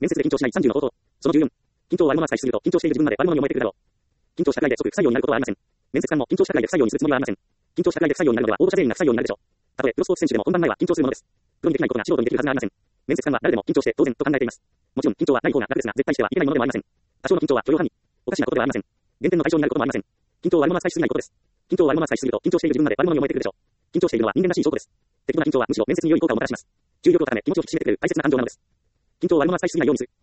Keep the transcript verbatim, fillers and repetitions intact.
面接で緊張しないさんじゅうの方法。そのじゅうよん。緊張を悪者扱いしすぎると緊張している自分まで悪者に思えてくるだろう。緊張したくらいで即不採用になることはありません。面接官も緊張したくらいで不採用にするつもりはありません。緊張したくらいで不採用になるのでは応募者全員が不採用になるでしょう。たとえプロスポーツ選手でも本番前は緊張するものです。プロにできないことが素人にできるはずがありません。面接官は誰でも緊張して当然と考えています。もちろん緊張はない方が楽ですが絶対してはいけないものではありません。多少の緊張は許容範囲。おかしなことではありません。減点の対象になることもありません。緊張を悪者扱いしすぎないことです。緊張を悪者扱いしすぎると緊張している自分まで悪者に思えてくるでしょう。緊張しているのは人間らしい証拠です。適度な緊張はむしろ面接に良い効果をもたらします。重要とため気持ちを引き締めてくれる大切な感情なのです。緊張を悪者扱いしすぎないようにする。